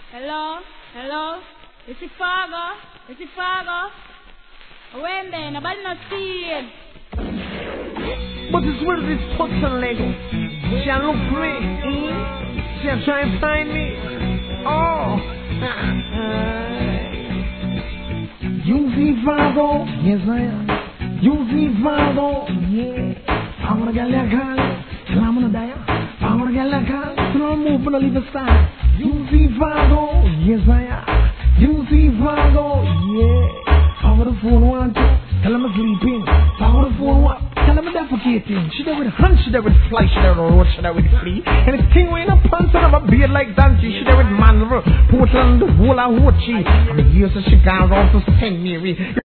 Hello? Hello? It's a Fargo? It's a Fargo? When then? Nobody not seeing. But it's where this puts on Lego. Shall look for me. Shall try and find me. Oh. You see Fargo? Yes I am. You see Fargo? Yeah. I wanna get that car. And I'm gonna die. I wanna get that car. So I'm moving to leave a side. You see Fargo? Yes I am. You see Fargo? Yeah. I wanna phone one too. Tell him I'm sleeping. I wanna phone one. Tell him I'm defecating. She there with hunt, she there with fly, she there with road, she there with flea. And it's thing way in a pants and I'm a beard like Dante. She there with man, Portland, the whole of Hochi. I'm a year so she gone around to St. Mary.